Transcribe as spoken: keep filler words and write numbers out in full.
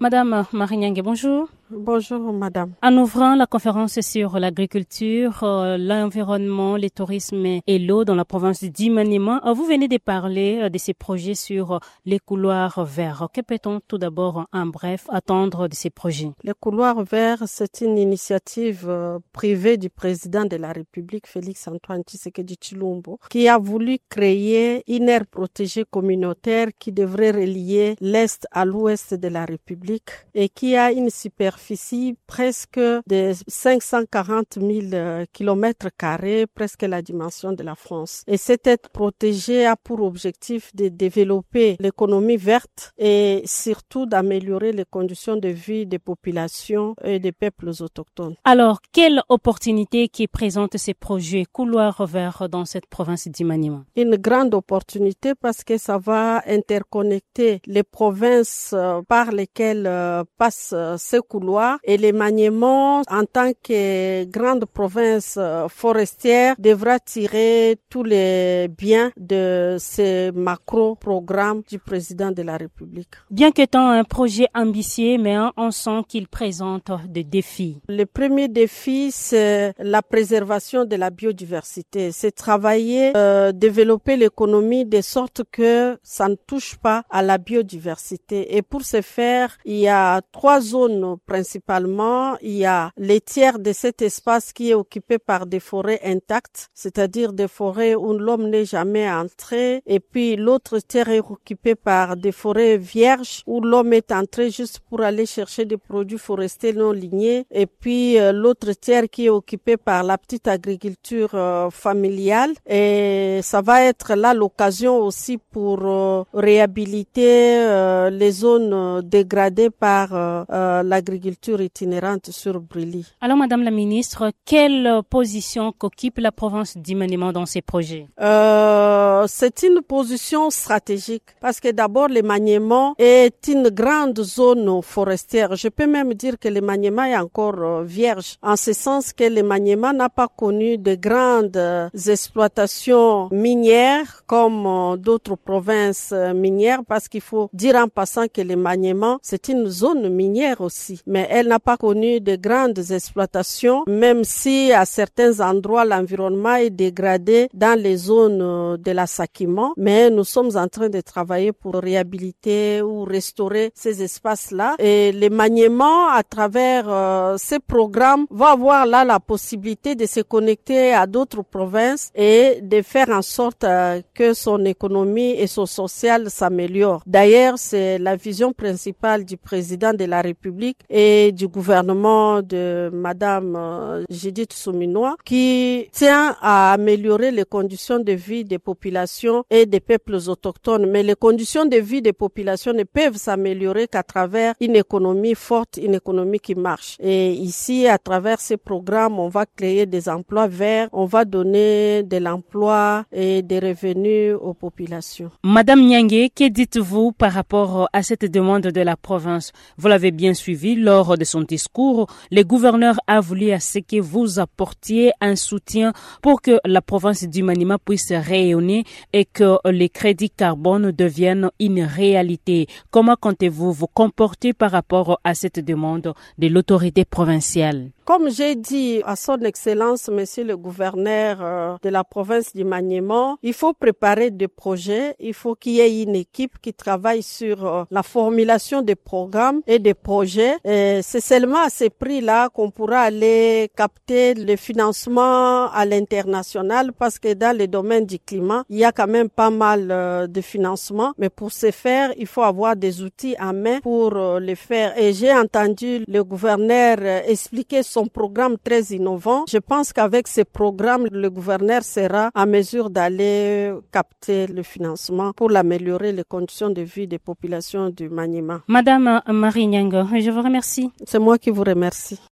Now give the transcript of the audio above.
Madame Marie-Nyangue, bonjour. Bonjour madame. En ouvrant la conférence sur l'agriculture, euh, l'environnement, le tourisme et l'eau dans la province du Maniema, euh, vous venez de parler euh, de ces projets sur euh, les couloirs verts. Que peut-on tout d'abord, en bref, attendre de ces projets? Les couloirs verts, c'est une initiative euh, privée du président de la République, Félix Antoine Tshisekedi Tshilombo, qui a voulu créer une aire protégée communautaire qui devrait relier l'Est à l'Ouest de la République et qui a une superficie presque de cinq cent quarante mille kilomètres carrés, presque la dimension de la France. Et cette aire protégée a pour objectif de développer l'économie verte et surtout d'améliorer les conditions de vie des populations et des peuples autochtones. Alors, quelle opportunité qui présente ces projets couloirs verts dans cette province du Maniema? Une grande opportunité parce que ça va interconnecter les provinces par lesquelles passent ces couloirs et les Maniemans, en tant que grande province forestière, devra tirer tous les biens de ce macro-programme du président de la République. Bien qu'étant un projet ambitieux, mais on sent qu'il présente des défis. Le premier défi, c'est la préservation de la biodiversité. C'est travailler, euh, développer l'économie de sorte que ça ne touche pas à la biodiversité. Et pour ce faire, il y a trois zones principalement. Il y a les tiers de cet espace qui est occupé par des forêts intactes, c'est-à-dire des forêts où l'homme n'est jamais entré. Et puis l'autre tiers est occupé par des forêts vierges où l'homme est entré juste pour aller chercher des produits forestiers non lignés. Et puis euh, l'autre tiers qui est occupé par la petite agriculture euh, familiale. Et ça va être là l'occasion aussi pour euh, réhabiliter euh, les zones euh, dégradées par euh, euh, l'agriculture itinérante sur Brili. Alors, Madame la Ministre, quelle position qu'occupe la province du Maniema dans ces projets? euh, C'est une position stratégique parce que d'abord, le Maniema est une grande zone forestière. Je peux même dire que le Maniema est encore euh, vierge, en ce sens que le Maniema n'a pas connu de grandes euh, exploitations minières comme euh, d'autres provinces euh, minières, parce qu'il faut dire en passant que le Maniema, c'est une zone minière aussi, mais elle n'a pas connu de grandes exploitations, même si à certains endroits l'environnement est dégradé dans les zones de la Sakima, mais nous sommes en train de travailler pour réhabiliter ou restaurer ces espaces-là. Et le Maniema, à travers euh, ces programmes, va avoir là la possibilité de se connecter à d'autres provinces et de faire en sorte euh, que son économie et son social s'améliorent. D'ailleurs, c'est la vision principale du président de la République et du gouvernement de Madame euh, Judith Suminwa, qui tient à améliorer les conditions de vie des populations et des peuples autochtones. Mais les conditions de vie des populations ne peuvent s'améliorer qu'à travers une économie forte, une économie qui marche. Et ici, à travers ces programmes, on va créer des emplois verts, on va donner de l'emploi et des revenus aux populations. Madame Nyangue, que dites-vous par rapport à cette demande de la province? Vous l'avez bien suivi lors de son discours. Le gouverneur a voulu à ce que vous apportiez un soutien pour que la province du Maniema puisse rayonner et que les crédits carbone deviennent une réalité. Comment comptez-vous vous comporter par rapport à cette demande de l'autorité provinciale? Comme j'ai dit à son excellence, monsieur le gouverneur euh, de la province du Maniema, il faut préparer des projets, il faut qu'il y ait une équipe qui travaille sur euh, la formulation des programmes et des projets. Et c'est seulement à ces prix-là qu'on pourra aller capter le financement à l'international, parce que dans le domaine du climat, il y a quand même pas mal euh, de financement. Mais pour ce faire, il faut avoir des outils en main pour euh, le faire. Et j'ai entendu le gouverneur euh, expliquer son programme très innovant. Je pense qu'avec ce programme, le gouverneur sera en mesure d'aller capter le financement pour améliorer les conditions de vie des populations du Maniema. Madame Marie-Nyangue, je vous remercie. C'est moi qui vous remercie.